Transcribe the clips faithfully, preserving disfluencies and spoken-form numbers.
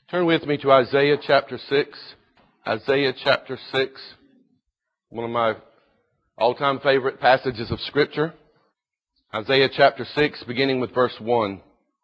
Turn with me to Isaiah chapter six. Isaiah chapter six, one of my all-time favorite passages of Scripture. Isaiah chapter six, beginning with verse one.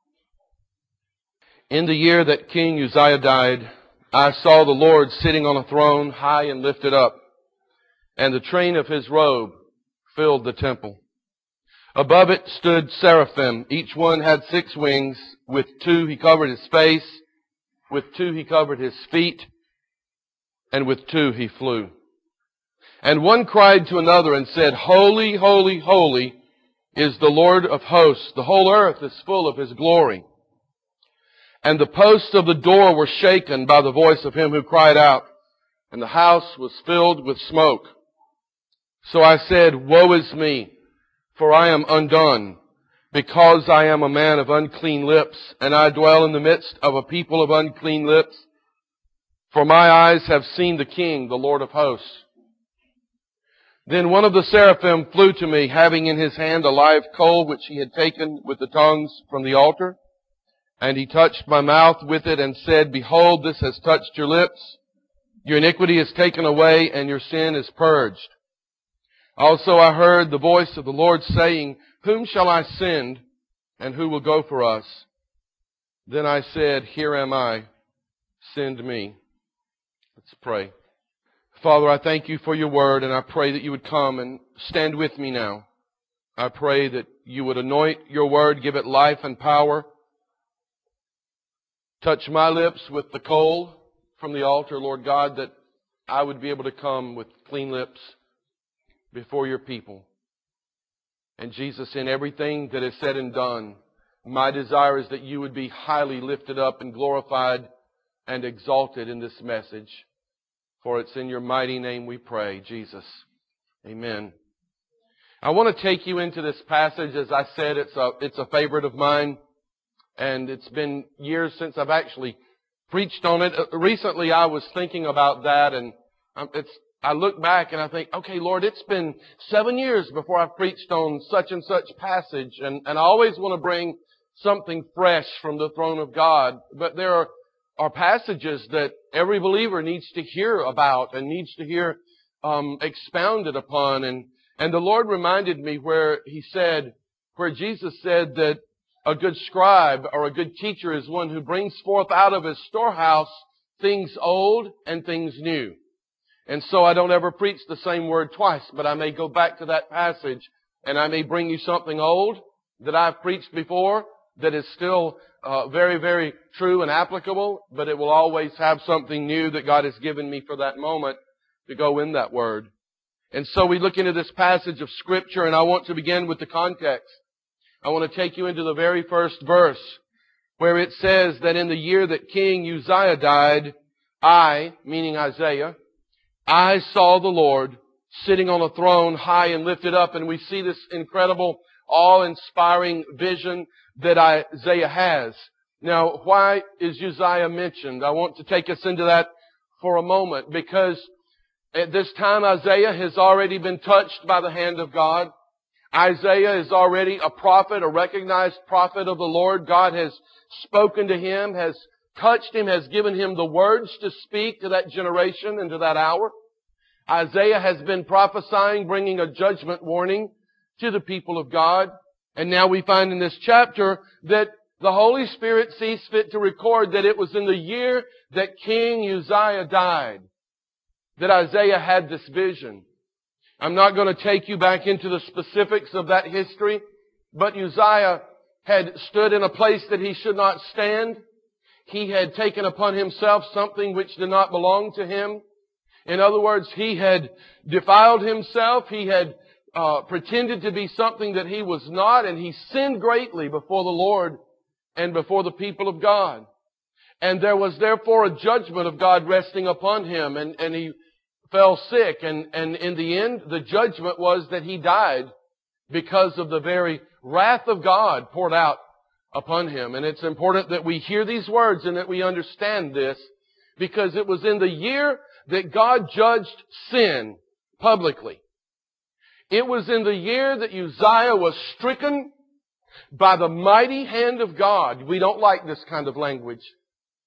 In the year that King Uzziah died, I saw the Lord sitting on a throne, high and lifted up, and the train of his robe filled the temple. Above it stood seraphim. Each one had six wings. With two he covered his face. With two he covered his feet, and with two he flew. And one cried to another and said, Holy, holy, holy is the Lord of hosts. The whole earth is full of His glory. And the posts of the door were shaken by the voice of him who cried out, and the house was filled with smoke. So I said, Woe is me, for I am undone, because I am a man of unclean lips, and I dwell in the midst of a people of unclean lips. For my eyes have seen the King, the Lord of hosts. Then one of the seraphim flew to me, having in his hand a live coal which he had taken with the tongs from the altar. And he touched my mouth with it and said, Behold, this has touched your lips. Your iniquity is taken away, and your sin is purged. Also I heard the voice of the Lord saying, Whom shall I send, and who will go for us? Then I said, Here am I, send me. Let's pray. Father, I thank you for your word, and I pray that you would come and stand with me now. I pray that you would anoint your word, give it life and power. Touch my lips with the coal from the altar, Lord God, that I would be able to come with clean lips before your people. And Jesus, in everything that is said and done, my desire is that you would be highly lifted up and glorified and exalted in this message. For it's in your mighty name we pray, Jesus. Amen. I want to take you into this passage. As I said, it's a, it's a favorite of mine. And it's been years since I've actually preached on it. Recently I was thinking about that, and it's I look back and I think, okay, Lord, it's been seven years before I've preached on such and such passage. And, and I always want to bring something fresh from the throne of God. But there are, are passages that every believer needs to hear about and needs to hear um, expounded upon. And, and the Lord reminded me where He said, where Jesus said that a good scribe or a good teacher is one who brings forth out of his storehouse things old and things new. And so I don't ever preach the same word twice, but I may go back to that passage and I may bring you something old that I've preached before that is still uh, very, very true and applicable, but it will always have something new that God has given me for that moment to go in that word. And so we look into this passage of Scripture, and I want to begin with the context. I want to take you into the very first verse where it says that in the year that King Uzziah died, I, meaning Isaiah, I saw the Lord sitting on a throne high and lifted up. And we see this incredible, awe-inspiring vision that Isaiah has. Now, why is Uzziah mentioned? I want to take us into that for a moment, because at this time Isaiah has already been touched by the hand of God. Isaiah is already a prophet, a recognized prophet of the Lord. God has spoken to him, has touched him, has given him the words to speak to that generation and to that hour. Isaiah has been prophesying, bringing a judgment warning to the people of God. And now we find in this chapter that the Holy Spirit sees fit to record that it was in the year that King Uzziah died that Isaiah had this vision. I'm not going to take you back into the specifics of that history, but Uzziah had stood in a place that he should not stand. He had taken upon himself something which did not belong to him. In other words, he had defiled himself. He had uh, pretended to be something that he was not, and he sinned greatly before the Lord and before the people of God. And there was therefore a judgment of God resting upon him, and, and he fell sick, and, and in the end, the judgment was that he died because of the very wrath of God poured out upon him. And it's important that we hear these words and that we understand this, because it was in the year that God judged sin publicly. It was in the year that Uzziah was stricken by the mighty hand of God. We don't like this kind of language.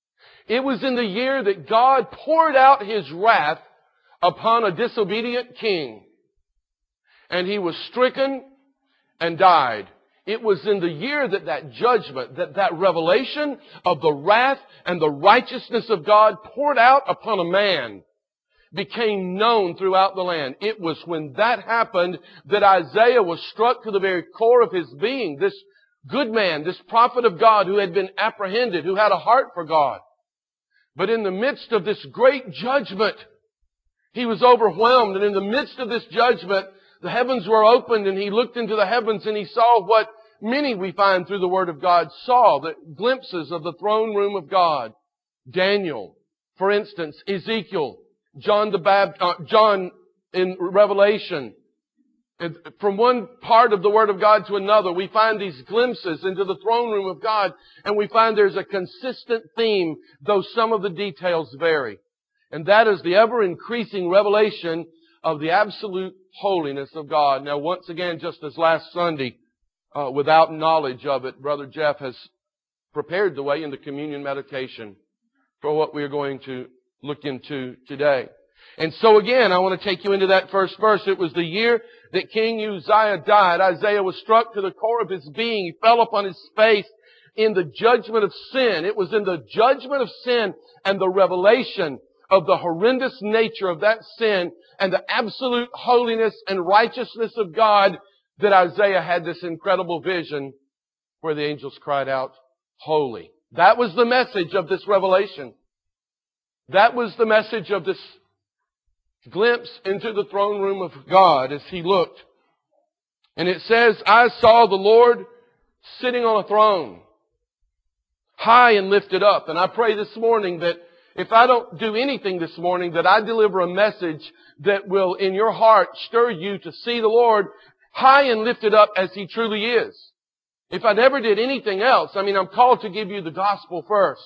It was in the year that God poured out His wrath upon a disobedient king. And he was stricken and died. It was in the year that that judgment, that that revelation of the wrath and the righteousness of God poured out upon a man became known throughout the land. It was when that happened that Isaiah was struck to the very core of his being. This good man, this prophet of God who had been apprehended, who had a heart for God. But in the midst of this great judgment, he was overwhelmed. And in the midst of this judgment, the heavens were opened and he looked into the heavens and he saw what many we find through the Word of God saw, the glimpses of the throne room of God. Daniel, for instance, Ezekiel, John the Baptist, uh, John in Revelation. And from one part of the Word of God to another, we find these glimpses into the throne room of God, and we find there's a consistent theme, though some of the details vary. And that is the ever-increasing revelation of the absolute holiness of God. Now, once again, just as last Sunday, uh, without knowledge of it, Brother Jeff has prepared the way in the communion meditation for what we are going to look into today. And so again, I want to take you into that first verse. It was the year that King Uzziah died. Isaiah was struck to the core of his being. He fell upon his face in the judgment of sin. It was in the judgment of sin and the revelation of the horrendous nature of that sin and the absolute holiness and righteousness of God that Isaiah had this incredible vision where the angels cried out, "Holy." That was the message of this revelation. That was the message of this glimpse into the throne room of God as he looked. And it says, "I saw the Lord sitting on a throne, high and lifted up." And I pray this morning that if I don't do anything this morning, that I deliver a message that will in your heart stir you to see the Lord high and lifted up as He truly is. If I never did anything else, I mean, I'm called to give you the gospel first.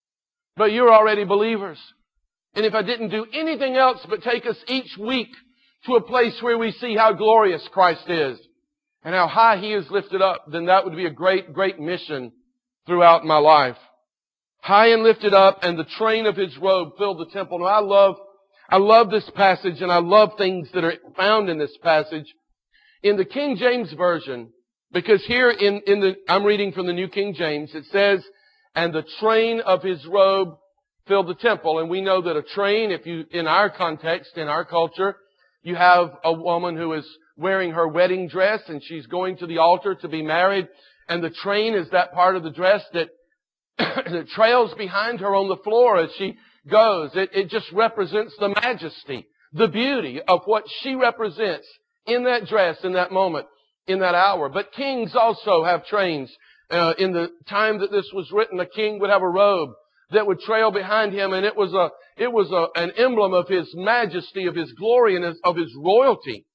But you're already believers. And if I didn't do anything else but take us each week to a place where we see how glorious Christ is and how high He is lifted up, then that would be a great, great mission throughout my life. High and lifted up, and the train of His robe filled the temple. Now I love, I love this passage, and I love things that are found in this passage. In the King James Version, because here in, in the, I'm reading from the New King James, it says, "And the train of His robe filled the temple." And we know that a train, if you, in our context, in our culture, you have a woman who is wearing her wedding dress and she's going to the altar to be married. And the train is that part of the dress that, that trails behind her on the floor as she goes. It, it just represents the majesty, the beauty of what she represents in that dress, in that moment, in that hour. But kings also have trains. Uh, in the time that this was written, a king would have a robe that would trail behind him, and it was a it was a, an emblem of his majesty, of his glory, and his, of his royalty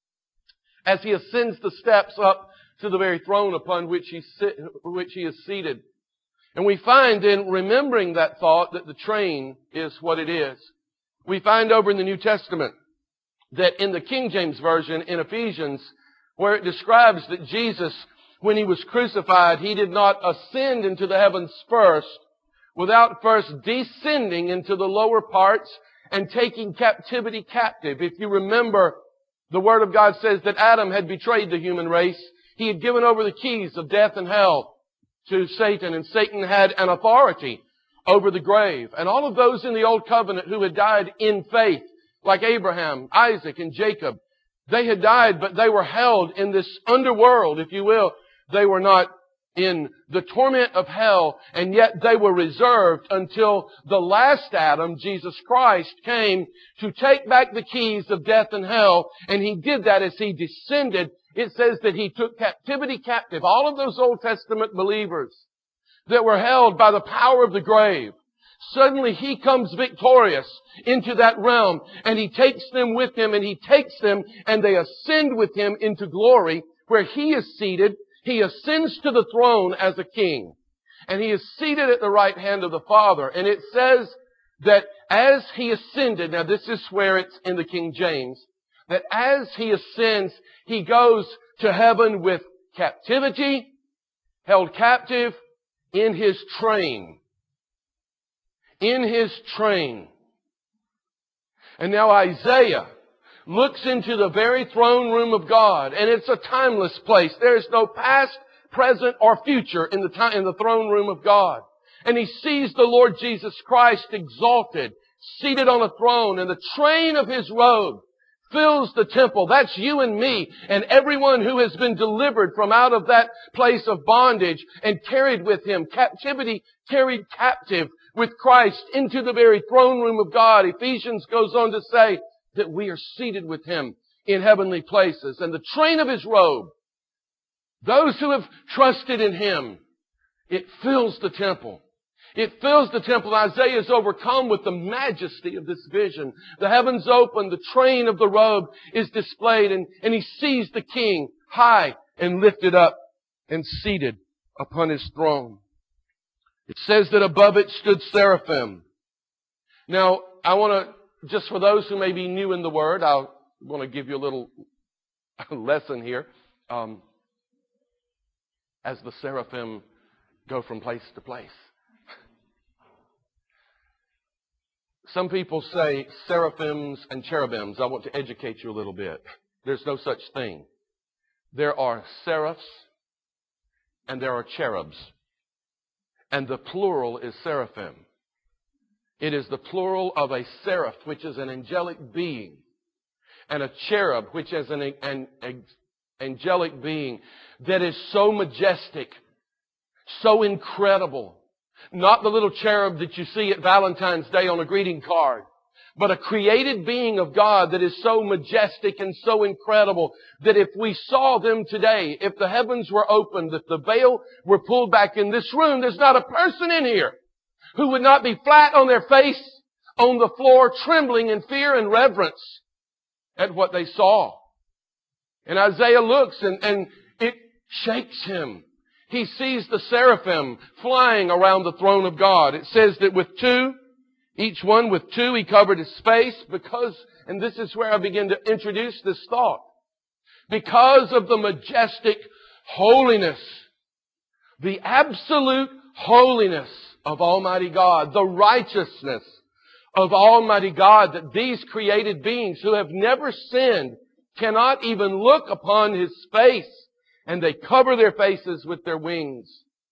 as he ascends the steps up to the very throne upon which he sit, which he is seated. And we find in remembering that thought that the train is what it is. We find over in the New Testament that in the King James Version, in Ephesians, where it describes that Jesus, when He was crucified, He did not ascend into the heavens first, without first descending into the lower parts and taking captivity captive. If you remember, the Word of God says that Adam had betrayed the human race. He had given over the keys of death and hell to Satan, and Satan had an authority over the grave. And all of those in the Old Covenant who had died in faith, like Abraham, Isaac, and Jacob, they had died, but they were held in this underworld, if you will. They were not in the torment of hell, and yet they were reserved until the last Adam, Jesus Christ, came to take back the keys of death and hell, and He did that as He descended. It says that He took captivity captive. All of those Old Testament believers that were held by the power of the grave, suddenly He comes victorious into that realm, and He takes them with Him, and He takes them, and they ascend with Him into glory, where He is seated. He ascends to the throne as a king, and He is seated at the right hand of the Father. And it says that as He ascended, now this is where it's in the King James, that as He ascends, He goes to heaven with captivity, held captive in His train. in His train. And now Isaiah looks into the very throne room of God, and it's a timeless place. There is no past, present, or future in the time, in the throne room of God. And he sees the Lord Jesus Christ exalted, seated on a throne, and the train of His robe fills the temple. That's you and me, and everyone who has been delivered from out of that place of bondage and carried with Him, captivity, carried captive with Christ into the very throne room of God. Ephesians goes on to say that we are seated with Him in heavenly places. And the train of His robe, those who have trusted in Him, it fills the temple. It fills the temple. Isaiah is overcome with the majesty of this vision. The heavens open, the train of the robe is displayed, and, and he sees the King high and lifted up and seated upon His throne. It says that above it stood seraphim. Now, I want to, just for those who may be new in the Word, I want to give you a little lesson here. Um, as the seraphim go from place to place. Some people say seraphims and cherubims. I want to educate you a little bit. There's no such thing. There are seraphs and there are cherubs. And the plural is seraphim. It is the plural of a seraph, which is an angelic being, and a cherub, which is an, an, an angelic being that is so majestic, so incredible. Not the little cherub that you see at Valentine's Day on a greeting card, but a created being of God that is so majestic and so incredible that if we saw them today, if the heavens were opened, if the veil were pulled back in this room, there's not a person in here who would not be flat on their face on the floor, trembling in fear and reverence at what they saw. And Isaiah looks and, and it shakes him. He sees the seraphim flying around the throne of God. It says that with two, each one with two, he covered his face because, and this is where I begin to introduce this thought, because of the majestic holiness, the absolute holiness of Almighty God, the righteousness of Almighty God, that these created beings who have never sinned cannot even look upon His face, and they cover their faces with their wings.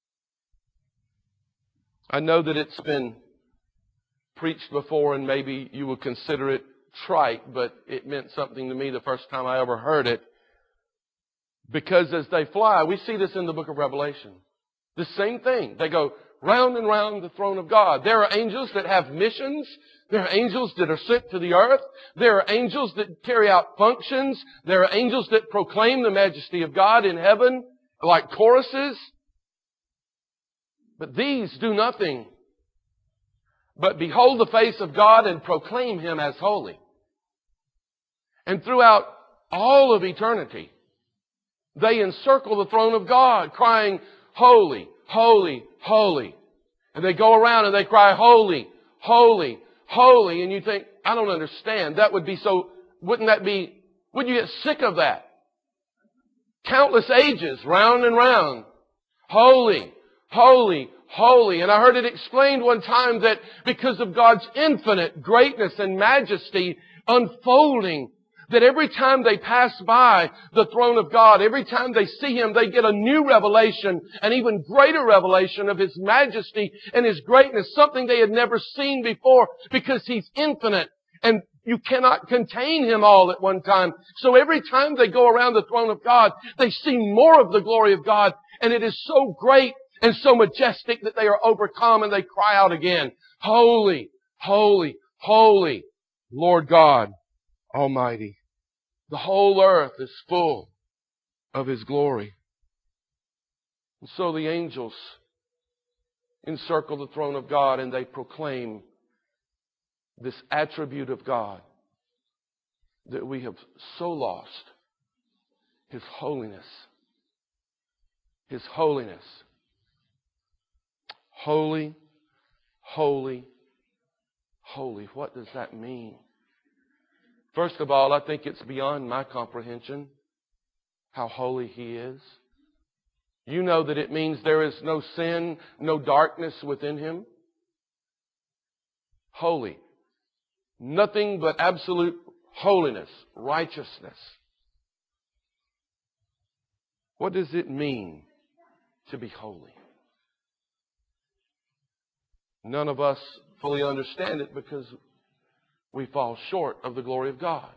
I know that it's been preached before and maybe you will consider it trite, but it meant something to me the first time I ever heard it. Because as they fly, we see this in the book of Revelation. The same thing. They go round and round the throne of God. There are angels that have missions. There are angels that are sent to the earth. There are angels that carry out functions. There are angels that proclaim the majesty of God in heaven, like choruses. But these do nothing but behold the face of God and proclaim Him as holy. And throughout all of eternity, they encircle the throne of God, crying, holy, holy, holy. And they go around and they cry, holy, holy, holy. And you think, I don't understand. That would be so, wouldn't that be, wouldn't you get sick of that? Countless ages, round and round. Holy, holy, holy. And I heard it explained one time that because of God's infinite greatness and majesty unfolding, that every time they pass by the throne of God, every time they see Him, they get a new revelation, an even greater revelation of His majesty and His greatness, something they had never seen before, because He's infinite and you cannot contain Him all at one time. So every time they go around the throne of God, they see more of the glory of God, and it is so great and so majestic that they are overcome and they cry out again, holy, holy, holy, Lord God Almighty. The whole earth is full of His glory. And so the angels encircle the throne of God and they proclaim this attribute of God that we have so lost. His holiness. His holiness. Holy, holy, holy. What does that mean? First of all, I think it's beyond my comprehension how holy He is. You know that it means there is no sin, no darkness within Him. Holy. Nothing but absolute holiness, righteousness. What does it mean to be holy? None of us fully understand it because we fall short of the glory of God.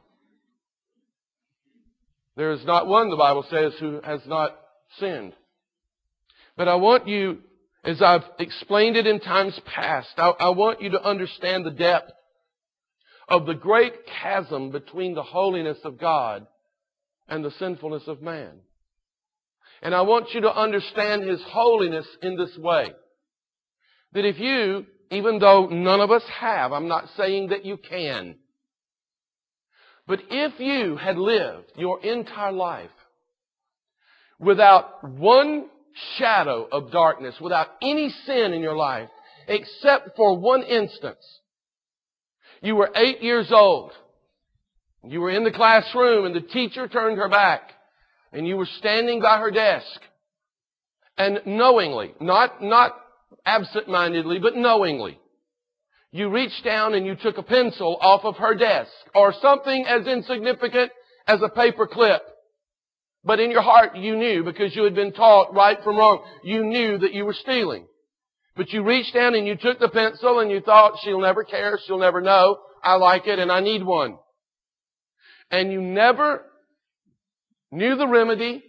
There is not one, the Bible says, who has not sinned. But I want you, as I've explained it in times past, I, I want you to understand the depth of the great chasm between the holiness of God and the sinfulness of man. And I want you to understand His holiness in this way. That if you, even though none of us have, I'm not saying that you can, but if you had lived your entire life without one shadow of darkness, without any sin in your life, except for one instance, you were eight years old, you were in the classroom and the teacher turned her back, and you were standing by her desk, and knowingly, not, not absent-mindedly, but knowingly, you reached down and you took a pencil off of her desk, or something as insignificant as a paper clip. But in your heart you knew, because you had been taught right from wrong, you knew that you were stealing. But you reached down and you took the pencil and you thought, she'll never care, she'll never know, I like it and I need one. And you never knew the remedy.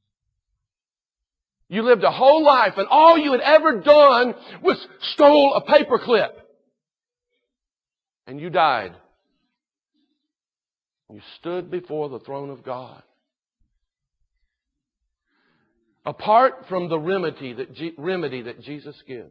You lived a whole life and all you had ever done was stole a paper clip. And you died. You stood before the throne of God. Apart from the remedy that, G- remedy that Jesus gives.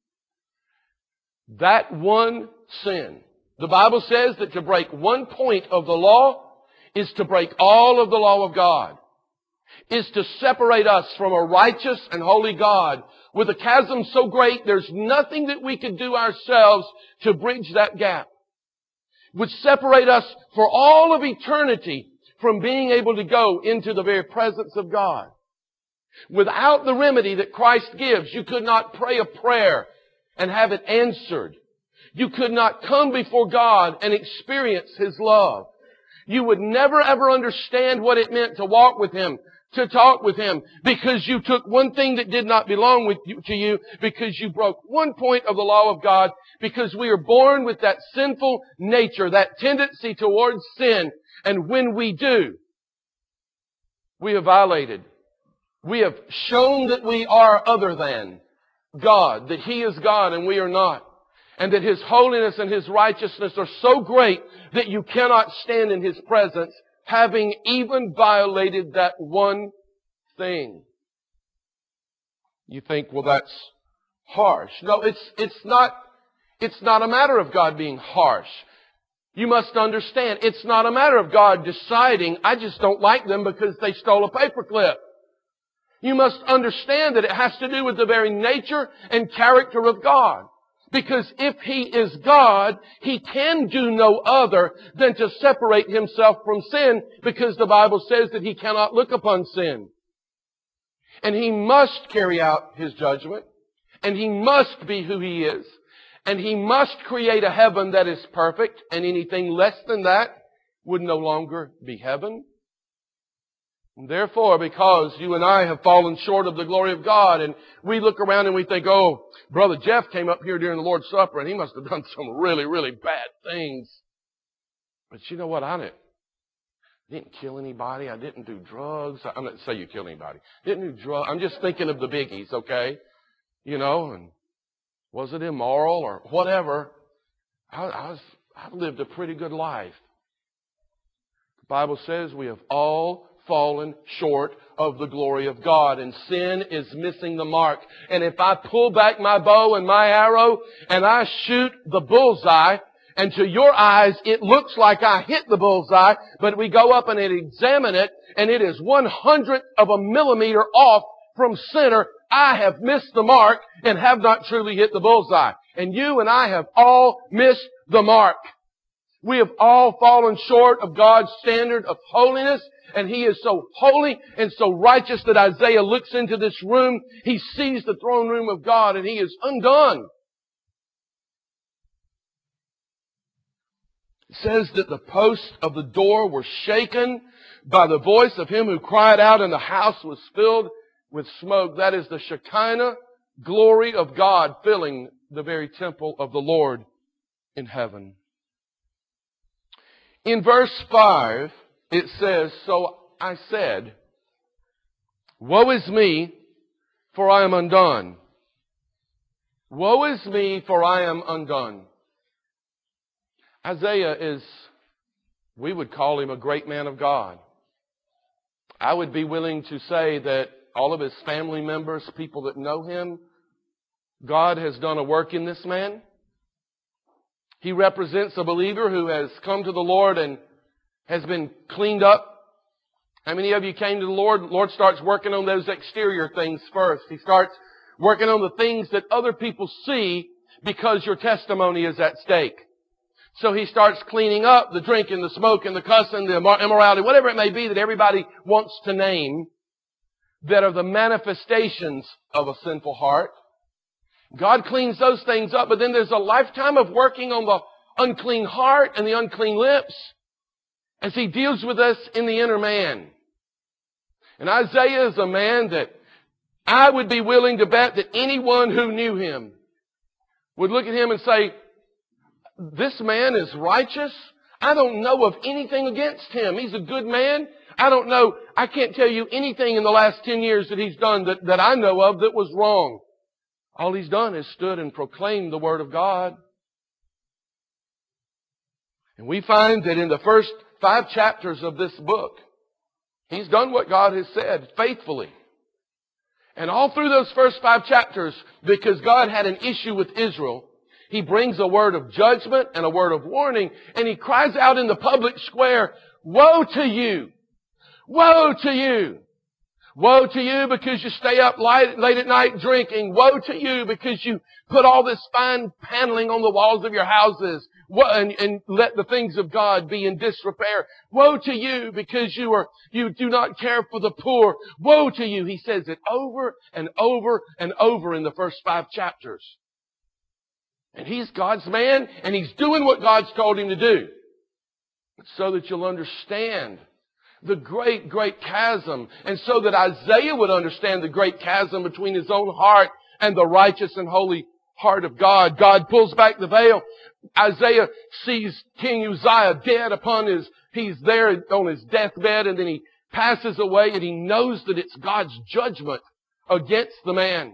That one sin. The Bible says that to break one point of the law is to break all of the law of God. Is to separate us from a righteous and holy God with a chasm so great there's nothing that we could do ourselves to bridge that gap. Would separate us for all of eternity from being able to go into the very presence of God. Without the remedy that Christ gives, you could not pray a prayer and have it answered. You could not come before God and experience His love. You would never ever understand what it meant to walk with Him, to talk with Him, because you took one thing that did not belong with you, to you, because you broke one point of the law of God, because we are born with that sinful nature, that tendency towards sin, and when we do, we have violated. We have shown that we are other than God, that He is God and we are not, and that His holiness and His righteousness are so great that you cannot stand in His presence having even violated that one thing. You think, well, that's harsh. No, it's, it's not, it's not a matter of God being harsh. You must understand, it's not a matter of God deciding, I just don't like them because they stole a paperclip. You must understand that it has to do with the very nature and character of God. Because if He is God, He can do no other than to separate Himself from sin, because the Bible says that He cannot look upon sin. And He must carry out His judgment, and He must be who He is, and He must create a heaven that is perfect, and anything less than that would no longer be heaven. And therefore, because you and I have fallen short of the glory of God, and we look around and we think, oh, Brother Jeff came up here during the Lord's Supper and he must have done some really, really bad things. But you know what? I didn't, didn't kill anybody. I didn't do drugs. I'm not saying you killed anybody. Didn't do drugs. I'm just thinking of the biggies, okay? You know, and was it immoral or whatever? I, I was, I've lived a pretty good life. The Bible says we have all fallen short of the glory of God, and sin is missing the mark. And if I pull back my bow and my arrow and I shoot the bullseye, and to your eyes it looks like I hit the bullseye, but we go up and examine it and it is one hundredth of a millimeter off from center, I have missed the mark and have not truly hit the bullseye. And you and I have all missed the mark. We have all fallen short of God's standard of holiness, and He is so holy and so righteous that Isaiah looks into this room, he sees the throne room of God, and he is undone. It says that the posts of the door were shaken by the voice of him who cried out, and the house was filled with smoke. That is the Shekinah glory of God filling the very temple of the Lord in heaven. In verse five, it says, "So I said, woe is me, for I am undone. Woe is me, for I am undone." Isaiah is, we would call him a great man of God. I would be willing to say that all of his family members, people that know him, God has done a work in this man. He represents a believer who has come to the Lord and has been cleaned up. How many of you came to the Lord? The Lord starts working on those exterior things first. He starts working on the things that other people see because your testimony is at stake. So He starts cleaning up the drinking, the smoking, the cussing, the immorality, whatever it may be that everybody wants to name, that are the manifestations of a sinful heart. God cleans those things up, but then there's a lifetime of working on the unclean heart and the unclean lips as He deals with us in the inner man. And Isaiah is a man that I would be willing to bet that anyone who knew him would look at him and say, this man is righteous. I don't know of anything against him. He's a good man. I don't know. I can't tell you anything in the last ten years that he's done that, that I know of that was wrong. All he's done is stood and proclaimed the Word of God. And we find that in the first five chapters of this book, he's done what God has said faithfully. And all through those first five chapters, because God had an issue with Israel, He brings a word of judgment and a word of warning, and He cries out in the public square, woe to you! Woe to you! Woe to you because you stay up late, late at night drinking. Woe to you because you put all this fine paneling on the walls of your houses and, and let the things of God be in disrepair. Woe to you because you are you do not care for the poor. Woe to you. He says it over and over and over in the first five chapters. And He's God's man, and He's doing what God's told Him to do. So that you'll understand the great, great chasm. And so that Isaiah would understand the great chasm between his own heart and the righteous and holy heart of God. God pulls back the veil. Isaiah sees King Uzziah dead upon his, he's there on his deathbed, and then he passes away, and he knows that it's God's judgment against the man.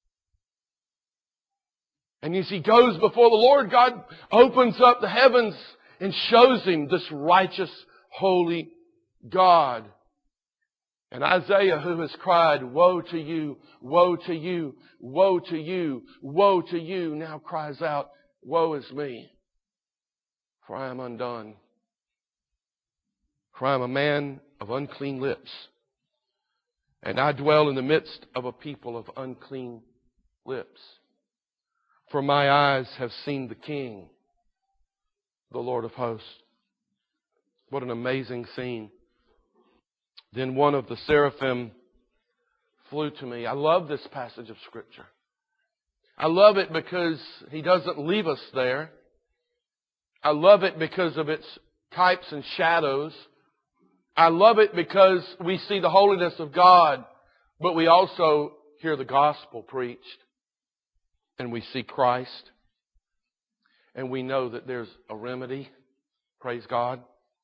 And as he goes before the Lord, God opens up the heavens and shows him this righteous, holy God. And Isaiah, who has cried, woe to you, woe to you, woe to you, woe to you, now cries out, woe is me, for I am undone. For I am a man of unclean lips, and I dwell in the midst of a people of unclean lips. For my eyes have seen the King, the Lord of hosts. What an amazing scene. Then one of the seraphim flew to me. I love this passage of Scripture. I love it because He doesn't leave us there. I love it because of its types and shadows. I love it because we see the holiness of God, but we also hear the gospel preached. And we see Christ. And we know that there's a remedy. Praise God.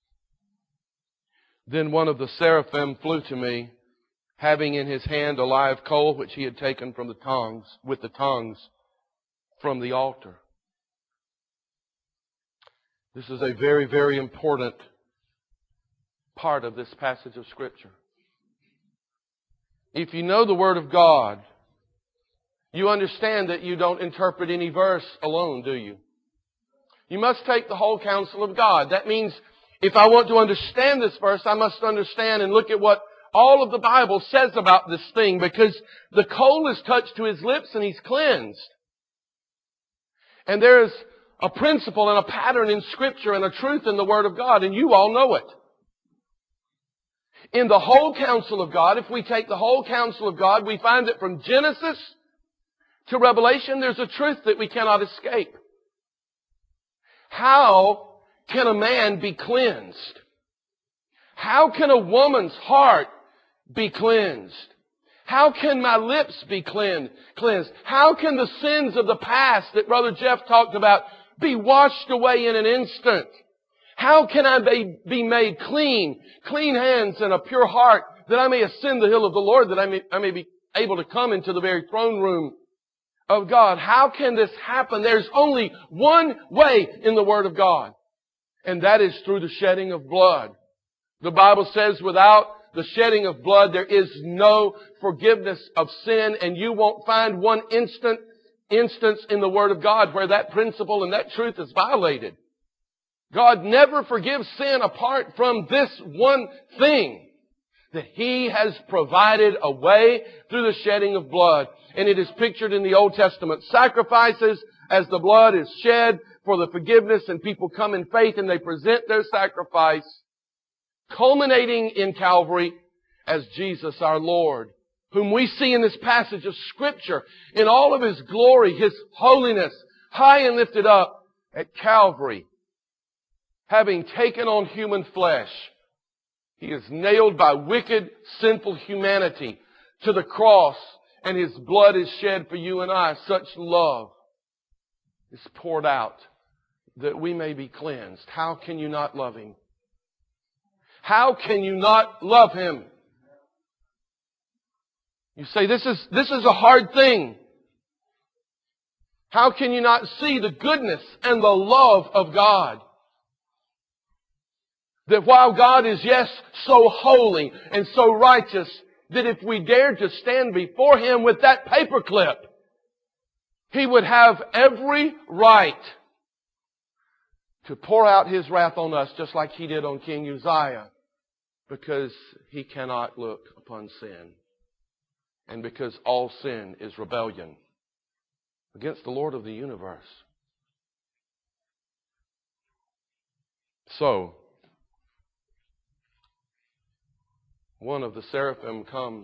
Then one of the seraphim flew to me, having in his hand a live coal which he had taken from the tongues, with the tongues from the altar. This is a very, very important part of this passage of Scripture. If you know the Word of God, you understand that you don't interpret any verse alone, do you? You must take the whole counsel of God. That means if I want to understand this verse, I must understand and look at what all of the Bible says about this thing, because the coal is touched to his lips and he's cleansed. And there's a principle and a pattern in Scripture and a truth in the Word of God, and you all know it. In the whole counsel of God, if we take the whole counsel of God, we find that from Genesis to Revelation, there's a truth that we cannot escape. How can a man be cleansed? How can a woman's heart be cleansed? How can my lips be cleansed? Cleansed? How can the sins of the past that Brother Jeff talked about be washed away in an instant? How can I be, be made clean, clean hands and a pure heart, that I may ascend the hill of the Lord, that I may, I may be able to come into the very throne room of God? How can this happen? There's only one way in the Word of God, and that is through the shedding of blood. The Bible says without the shedding of blood, there is no forgiveness of sin, and you won't find one instant instance in the Word of God where that principle and that truth is violated. God never forgives sin apart from this one thing, that He has provided a way through the shedding of blood. And it is pictured in the Old Testament sacrifices as the blood is shed for the forgiveness, and people come in faith and they present their sacrifice, culminating in Calvary as Jesus our Lord, whom we see in this passage of Scripture in all of His glory, His holiness, high and lifted up at Calvary. Having taken on human flesh, He is nailed by wicked, sinful humanity to the cross, and His blood is shed for you and I. Such love is poured out that we may be cleansed. How can you not love Him? How can you not love Him? You say, this is, this is a hard thing. How can you not see the goodness and the love of God? That while God is, yes, so holy and so righteous, that if we dared to stand before Him with that paperclip, He would have every right to pour out His wrath on us, just like He did on King Uzziah, because He cannot look upon sin, and because all sin is rebellion against the Lord of the universe. So, one of the seraphim comes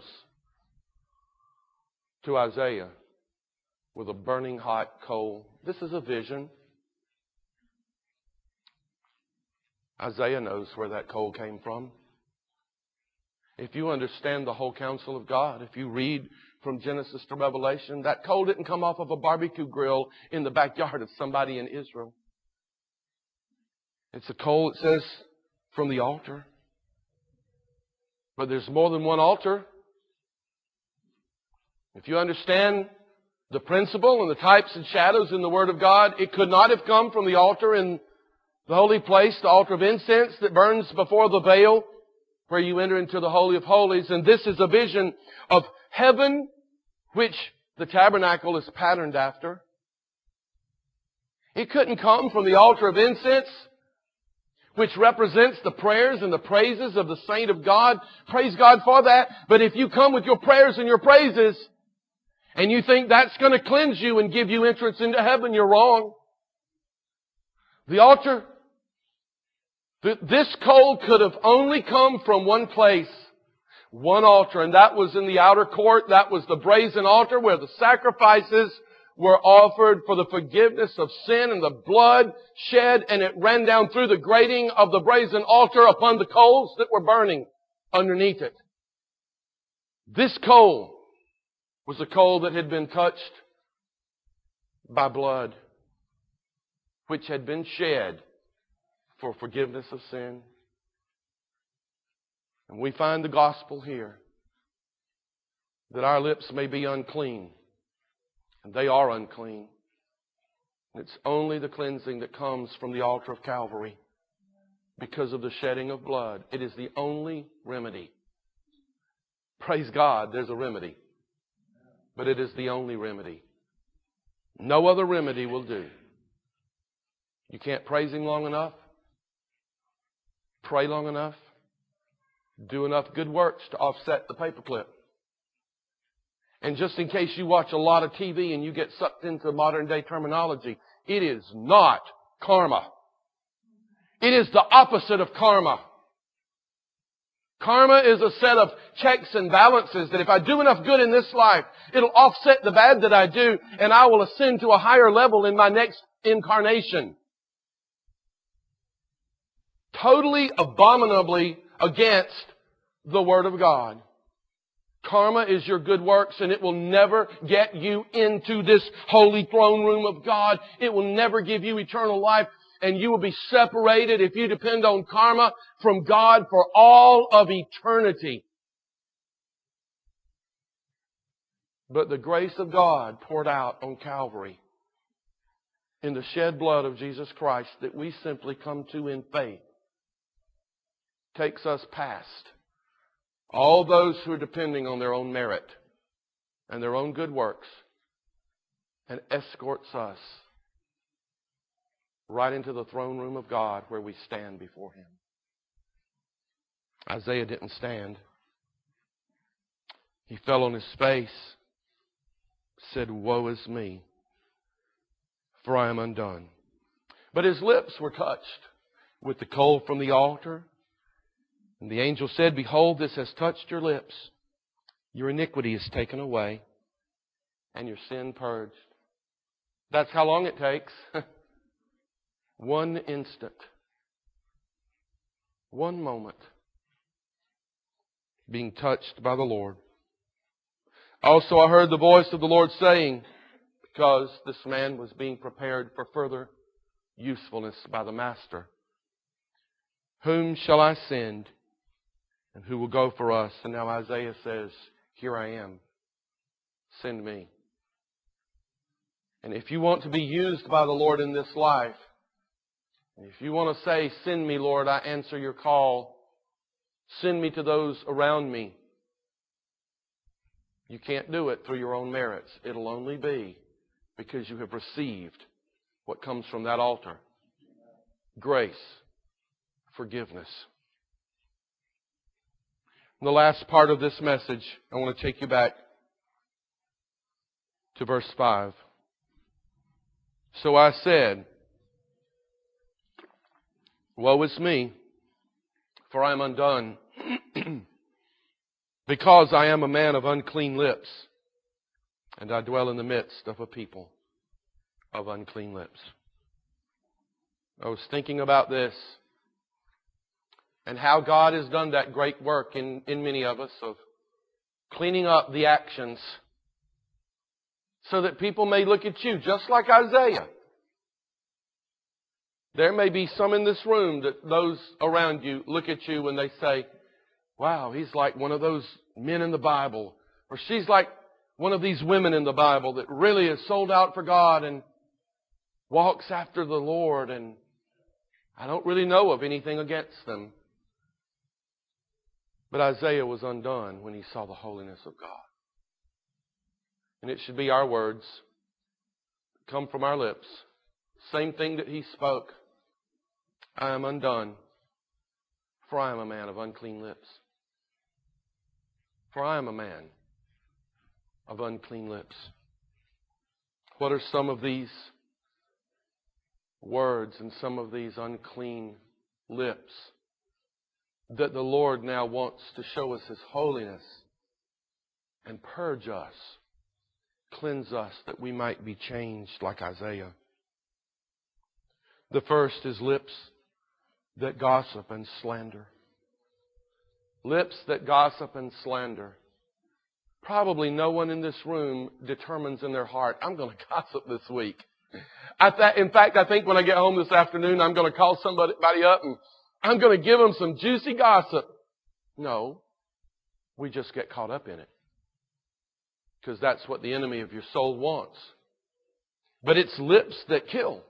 to Isaiah with a burning hot coal. This is a vision. Isaiah knows where that coal came from. If you understand the whole counsel of God, if you read from Genesis to Revelation, that coal didn't come off of a barbecue grill in the backyard of somebody in Israel. It's a coal, it says, from the altar. But there's more than one altar. If you understand the principle and the types and shadows in the Word of God, it could not have come from the altar in the holy place, the altar of incense that burns before the veil, where you enter into the Holy of Holies. And this is a vision of heaven, which the tabernacle is patterned after. It couldn't come from the altar of incense, which represents the prayers and the praises of the saint of God. Praise God for that. But if you come with your prayers and your praises, and you think that's going to cleanse you and give you entrance into heaven, you're wrong. The altar, th- this coal could have only come from one place, one altar, and that was in the outer court. That was the brazen altar where the sacrifices were offered for the forgiveness of sin, and the blood shed, and it ran down through the grating of the brazen altar upon the coals that were burning underneath it. This coal was a coal that had been touched by blood, which had been shed for forgiveness of sin. And we find the gospel here, that our lips may be unclean, and they are unclean. It's only the cleansing that comes from the altar of Calvary because of the shedding of blood. It is the only remedy. Praise God, there's a remedy. But it is the only remedy. No other remedy will do. You can't praise Him long enough, pray long enough, do enough good works to offset the paperclip. And just in case you watch a lot of T V and you get sucked into modern day terminology, it is not karma. It is the opposite of karma. Karma is a set of checks and balances that if I do enough good in this life, it'll offset the bad that I do, and I will ascend to a higher level in my next incarnation. totally abominably against the Word of God. Karma is your good works, and it will never get you into this holy throne room of God. It will never give you eternal life, and you will be separated, if you depend on karma, from God for all of eternity. But the grace of God poured out on Calvary in the shed blood of Jesus Christ that we simply come to in faith takes us past all those who are depending on their own merit and their own good works and escorts us right into the throne room of God where we stand before Him. Isaiah didn't stand. He fell on his face, said, "Woe is me, for I am undone." But his lips were touched with the coal from the altar. And the angel said, "Behold, this has touched your lips. Your iniquity is taken away, and your sin purged." That's how long it takes. One instant. One moment. Being touched by the Lord. Also I heard the voice of the Lord saying, because this man was being prepared for further usefulness by the Master, "Whom shall I send? And who will go for us?" And now Isaiah says, "Here I am. Send me." And if you want to be used by the Lord in this life, and if you want to say, "Send me, Lord, I answer your call. Send me to those around me," you can't do it through your own merits. It'll only be because you have received what comes from that altar. Grace, forgiveness. In the last part of this message, I want to take you back to verse five. "So I said, Woe is me, for I am undone, because I am a man of unclean lips, and I dwell in the midst of a people of unclean lips." I was thinking about this and how God has done that great work in, in many of us of cleaning up the actions so that people may look at you just like Isaiah. There may be some in this room that those around you look at you and they say, "Wow, he's like one of those men in the Bible," or "She's like one of these women in the Bible that really is sold out for God and walks after the Lord, and I don't really know of anything against them." But Isaiah was undone when he saw the holiness of God. And it should be our words, come from our lips. Same thing that he spoke. "I am undone, for I am a man of unclean lips." For I am a man of unclean lips. What are some of these words and some of these unclean lips that the Lord now wants to show us His holiness and purge us, cleanse us, that we might be changed like Isaiah? The first is lips that gossip and slander. Lips that gossip and slander. Probably no one in this room determines in their heart, "I'm going to gossip this week." I th- in fact, I think when I get home this afternoon, I'm going to call somebody up and I'm going to give them some juicy gossip. No, we just get caught up in it. Because that's what the enemy of your soul wants. But it's lips that kill.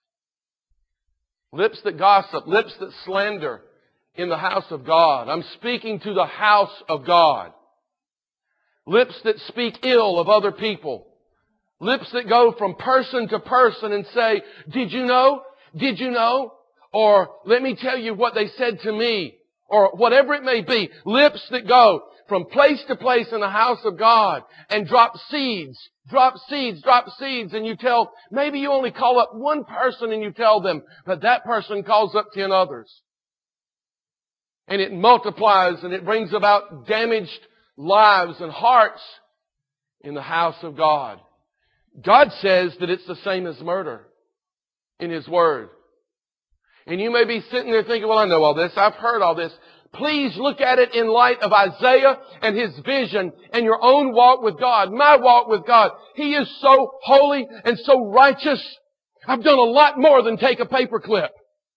Lips that gossip, lips that slander in the house of God. I'm speaking to the house of God. Lips that speak ill of other people. Lips that go from person to person and say, "Did you know? Did you know?" Or, "Let me tell you what they said to me." Or whatever it may be. Lips that go from place to place in the house of God and drop seeds, drop seeds, drop seeds. And you tell, maybe you only call up one person and you tell them, but that person calls up ten others. And it multiplies and it brings about damaged lives and hearts in the house of God. God says that it's the same as murder in His Word. And you may be sitting there thinking, well, I know all this. I've heard all this. Please look at it in light of Isaiah and his vision and your own walk with God, my walk with God. He is so holy and so righteous. I've done a lot more than take a paper clip.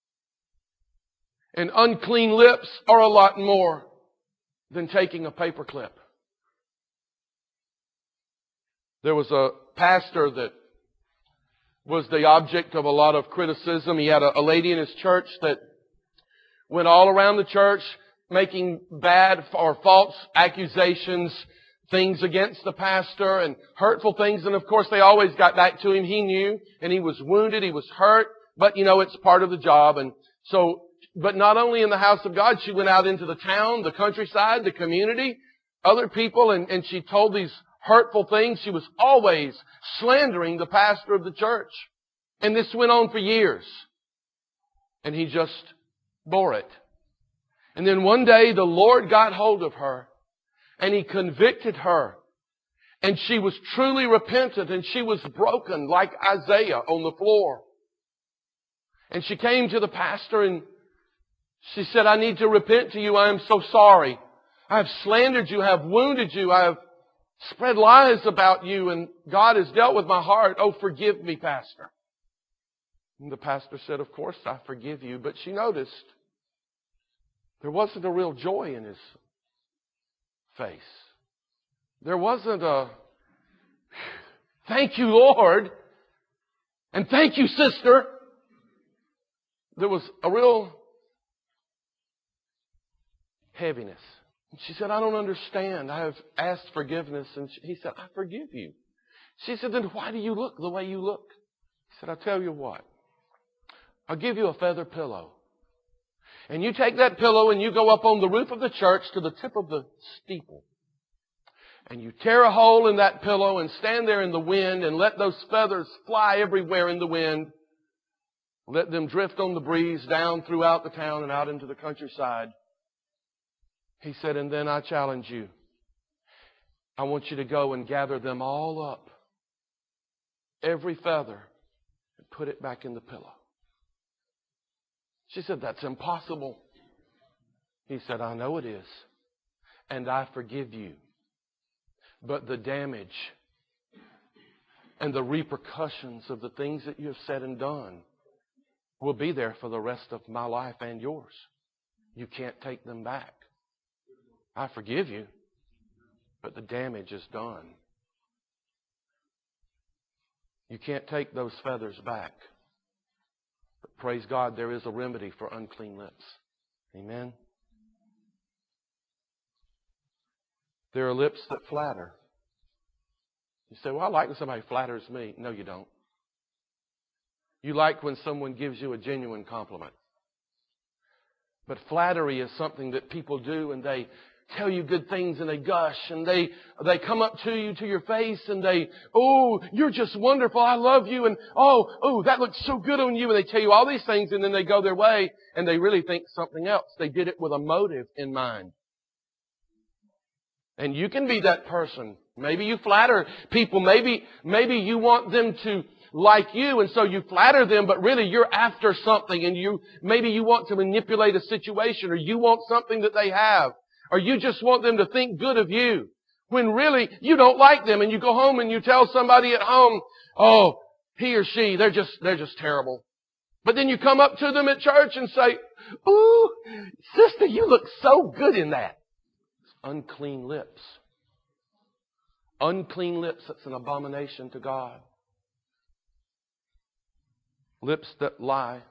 And unclean lips are a lot more than taking a paper clip. There was a pastor that was the object of a lot of criticism. He had a, a lady in his church that went all around the church making bad or false accusations, things against the pastor and hurtful things. And of course they always got back to him. He knew, and he was wounded, he was hurt, but you know, it's part of the job. And so, but not only in the house of God, she went out into the town, the countryside, the community, other people, and, and she told these hurtful things. She was always slandering the pastor of the church. And this went on for years. And he just bore it. And then one day the Lord got hold of her and He convicted her. And she was truly repentant and she was broken like Isaiah on the floor. And she came to the pastor and she said, I need to repent to you. I am so sorry. I have slandered you. I have wounded you. I have spread lies about you, and God has dealt with my heart. Oh, forgive me, Pastor. And the pastor said, of course I forgive you. But she noticed there wasn't a real joy in his face. There wasn't a, thank you, Lord, and thank you, sister. There was a real heaviness. And she said, I don't understand. I have asked forgiveness. And she, he said, I forgive you. She said, then why do you look the way you look? He said, I'll tell you what. I'll give you a feather pillow. And you take that pillow and you go up on the roof of the church to the tip of the steeple. And you tear a hole in that pillow and stand there in the wind and let those feathers fly everywhere in the wind. Let them drift on the breeze down throughout the town and out into the countryside. He said, and then I challenge you. I want you to go and gather them all up. Every feather. And put it back in the pillow. She said, that's impossible. He said, I know it is. And I forgive you. But the damage and the repercussions of the things that you have said and done will be there for the rest of my life and yours. You can't take them back. I forgive you, but the damage is done. You can't take those feathers back. But praise God, there is a remedy for unclean lips. Amen. There are lips that flatter. You say, well, I like when somebody flatters me. No, you don't. You like when someone gives you a genuine compliment. But flattery is something that people do, and they tell you good things and they gush and they they come up to you to your face and they, oh, you're just wonderful. I love you. And oh, oh, that looks so good on you. And they tell you all these things and then they go their way and they really think something else. They did it with a motive in mind. And you can be that person. Maybe you flatter people. Maybe, maybe you want them to like you, and so you flatter them, but really you're after something, and you maybe you want to manipulate a situation, or you want something that they have, or you just want them to think good of you, when really you don't like them, and you go home and you tell somebody at home, oh, he or she, they're just they're just terrible. But then you come up to them at church and say, ooh, sister, you look so good in that. It's unclean lips. Unclean lips, that's an abomination to God. Lips that lie.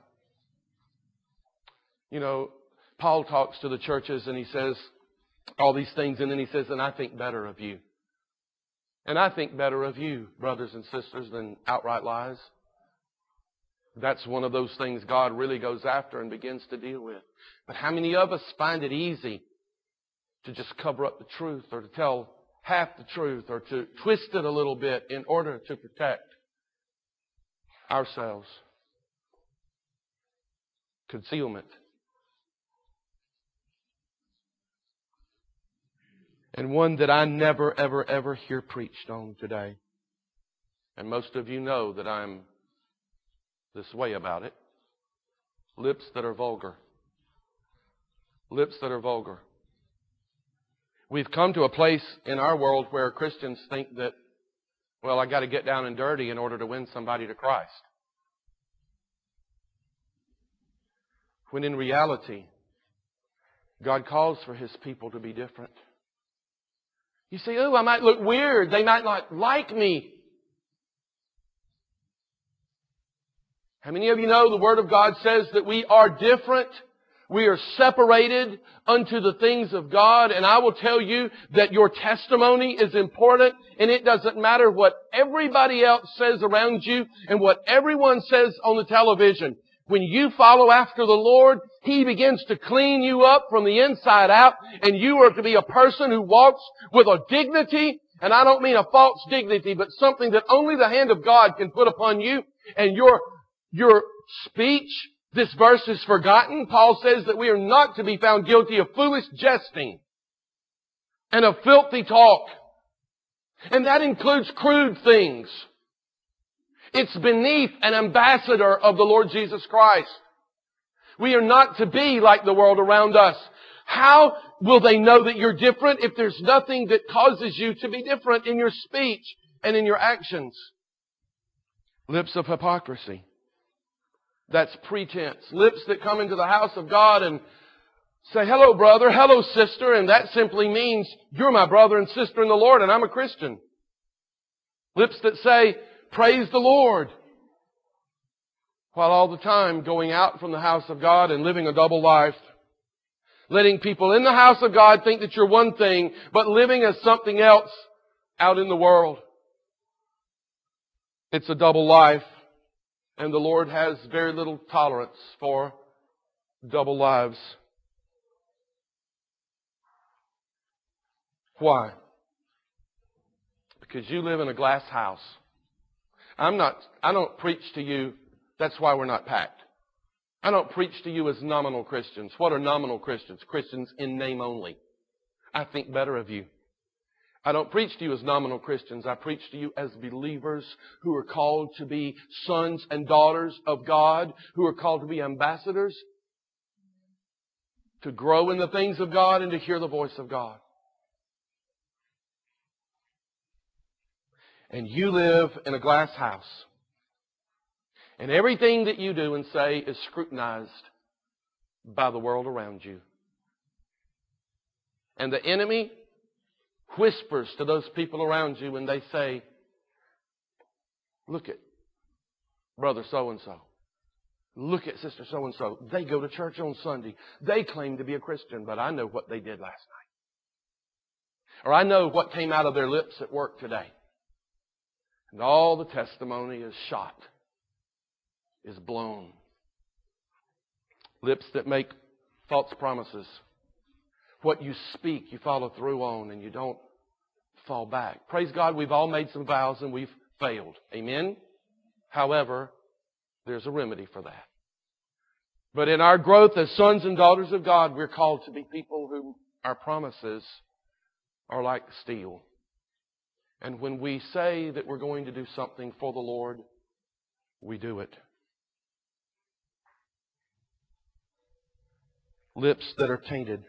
You know, Paul talks to the churches and he says all these things, and then he says, and I think better of you. And I think better of you, brothers and sisters, than outright lies. That's one of those things God really goes after and begins to deal with. But how many of us find it easy to just cover up the truth, or to tell half the truth, or to twist it a little bit in order to protect ourselves? Concealment. And one that I never, ever, ever hear preached on today. And most of you know that I'm this way about it. Lips that are vulgar. Lips that are vulgar. We've come to a place in our world where Christians think that, well, I got to get down and dirty in order to win somebody to Christ. When in reality, God calls for His people to be different. You say, oh, I might look weird. They might not like me. How many of you know the Word of God says that we are different? We are separated unto the things of God. And I will tell you that your testimony is important. And it doesn't matter what everybody else says around you and what everyone says on the television. When you follow after the Lord, He begins to clean you up from the inside out. And you are to be a person who walks with a dignity. And I don't mean a false dignity, but something that only the hand of God can put upon you. And your, your speech, this verse is forgotten. Paul says that we are not to be found guilty of foolish jesting and of filthy talk. And that includes crude things. It's beneath an ambassador of the Lord Jesus Christ. We are not to be like the world around us. How will they know that you're different if there's nothing that causes you to be different in your speech and in your actions? Lips of hypocrisy. That's pretense. Lips that come into the house of God and say, hello, brother, hello, sister, and that simply means you're my brother and sister in the Lord and I'm a Christian. Lips that say, praise the Lord, while all the time going out from the house of God and living a double life. Letting people in the house of God think that you're one thing, but living as something else out in the world. It's a double life. And the Lord has very little tolerance for double lives. Why? Because you live in a glass house. I'm not, I don't preach to you, that's why we're not packed. I don't preach to you as nominal Christians. What are nominal Christians? Christians in name only. I think better of you. I don't preach to you as nominal Christians. I preach to you as believers who are called to be sons and daughters of God, who are called to be ambassadors, to grow in the things of God and to hear the voice of God. And you live in a glass house. And everything that you do and say is scrutinized by the world around you. And the enemy whispers to those people around you when they say, look at brother so-and-so. Look at sister so-and-so. They go to church on Sunday. They claim to be a Christian, but I know what they did last night. Or I know what came out of their lips at work today. And all the testimony is shot, is blown. Lips that make false promises. What you speak, you follow through on and you don't fall back. Praise God, we've all made some vows and we've failed. Amen? However, there's a remedy for that. But in our growth as sons and daughters of God, we're called to be people who our promises are like steel. And when we say that we're going to do something for the Lord, we do it. Lips that are tainted.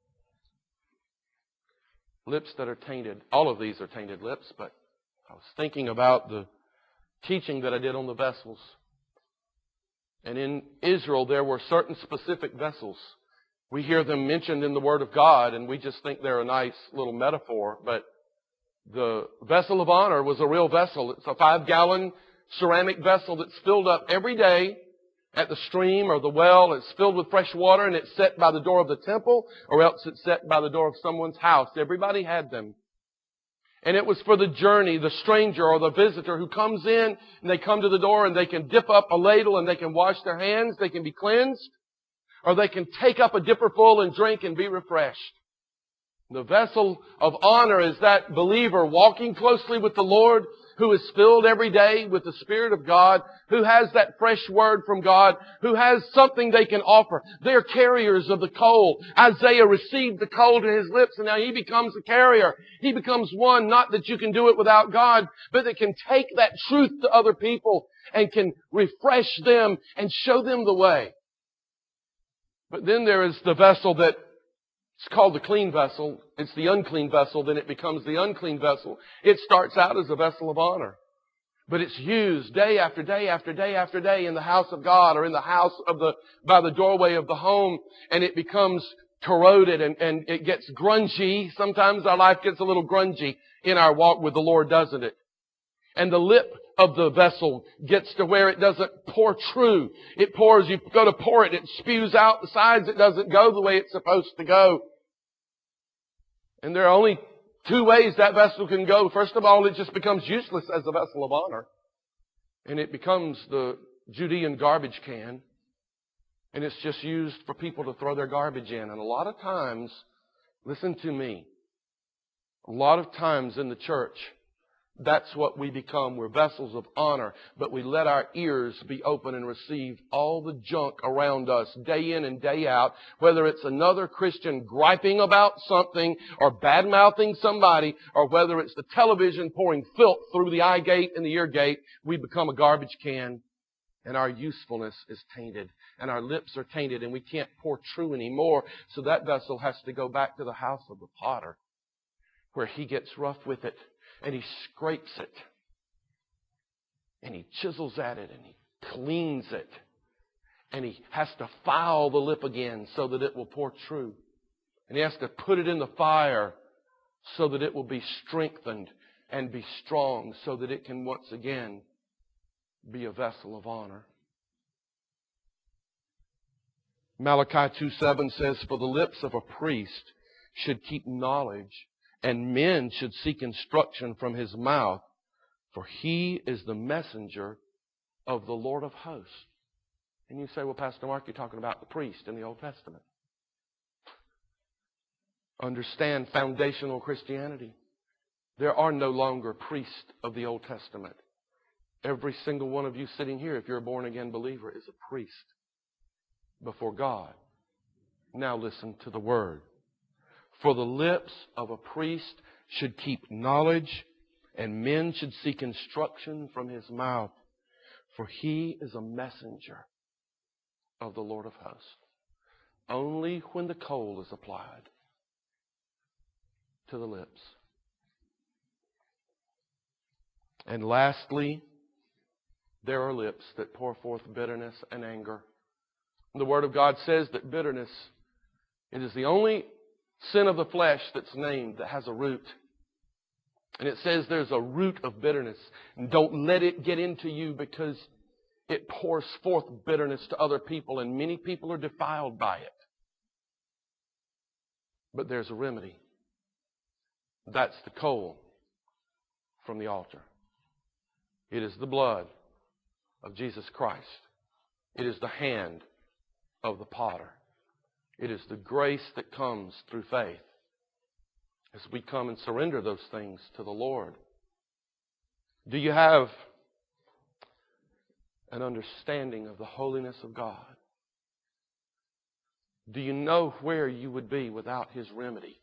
Lips that are tainted. All of these are tainted lips, but I was thinking about the teaching that I did on the vessels. And in Israel, there were certain specific vessels. We hear them mentioned in the Word of God, and we just think they're a nice little metaphor. But the vessel of honor was a real vessel. It's a five-gallon ceramic vessel that's filled up every day at the stream or the well. It's filled with fresh water, and it's set by the door of the temple, or else it's set by the door of someone's house. Everybody had them. And it was for the journey, the stranger or the visitor who comes in, and they come to the door and they can dip up a ladle and they can wash their hands, they can be cleansed, or they can take up a dipper full and drink and be refreshed. The vessel of honor is that believer walking closely with the Lord, who is filled every day with the Spirit of God, who has that fresh word from God, who has something they can offer. They're carriers of the coal. Isaiah received the coal to his lips, and now he becomes a carrier. He becomes one, not that you can do it without God, but that can take that truth to other people and can refresh them and show them the way. But then there is the vessel that it's called the clean vessel. It's the unclean vessel. Then it becomes the unclean vessel. It starts out as a vessel of honor. But it's used day after day after day after day in the house of God or in the house of the, by the doorway of the home. And it becomes corroded and, and it gets grungy. Sometimes our life gets a little grungy in our walk with the Lord, doesn't it? And the lip of the vessel gets to where it doesn't pour true. It pours, you go to pour it, it spews out the sides. It doesn't go the way it's supposed to go. And there are only two ways that vessel can go. First of all, it just becomes useless as a vessel of honor. And it becomes the Judean garbage can. And it's just used for people to throw their garbage in. And a lot of times, listen to me, a lot of times in the church, that's what we become. We're vessels of honor, but we let our ears be open and receive all the junk around us day in and day out, whether it's another Christian griping about something or bad-mouthing somebody, or whether it's the television pouring filth through the eye gate and the ear gate. We become a garbage can, and our usefulness is tainted, and our lips are tainted, and we can't pour true anymore. So that vessel has to go back to the house of the potter, where he gets rough with it. And he scrapes it. And he chisels at it. And he cleans it. And he has to file the lip again so that it will pour true. And he has to put it in the fire so that it will be strengthened and be strong, so that it can once again be a vessel of honor. Malachi two seven says, "For the lips of a priest should keep knowledge, and men should seek instruction from his mouth, for he is the messenger of the Lord of hosts." And you say, "Well, Pastor Mark, you're talking about the priest in the Old Testament." Understand foundational Christianity. There are no longer priests of the Old Testament. Every single one of you sitting here, if you're a born-again believer, is a priest before God. Now listen to the word. "For the lips of a priest should keep knowledge, and men should seek instruction from his mouth, for he is a messenger of the Lord of hosts." Only when the coal is applied to the lips. And lastly, there are lips that pour forth bitterness and anger. The Word of God says that bitterness, it is the only sin of the flesh that's named that has a root. And it says there's a root of bitterness. And don't let it get into you, because it pours forth bitterness to other people, and many people are defiled by it. But there's a remedy. That's the coal from the altar. It is the blood of Jesus Christ. It is the hand of the potter. It is the grace that comes through faith as we come and surrender those things to the Lord. Do you have an understanding of the holiness of God? Do you know where you would be without His remedy?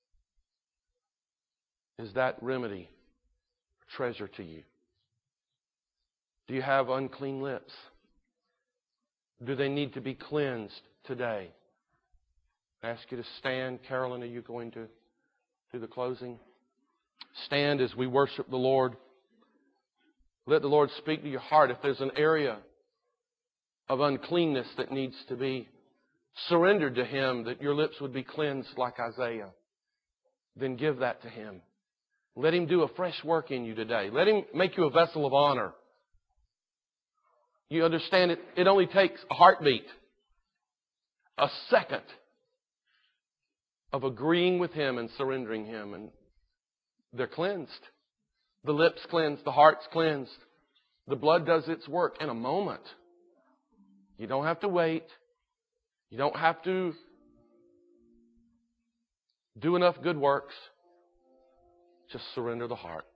Is that remedy a treasure to you? Do you have unclean lips? Do they need to be cleansed today? I ask you to stand. Carolyn, are you going to do the closing? Stand as we worship the Lord. Let the Lord speak to your heart. If there's an area of uncleanness that needs to be surrendered to Him, that your lips would be cleansed like Isaiah, then give that to Him. Let Him do a fresh work in you today. Let Him make you a vessel of honor. You understand it? It only takes a heartbeat, a second of agreeing with Him and surrendering Him, and they're cleansed. The lips cleansed, the heart's cleansed. The blood does its work in a moment. You don't have to wait. You don't have to do enough good works. Just surrender the heart.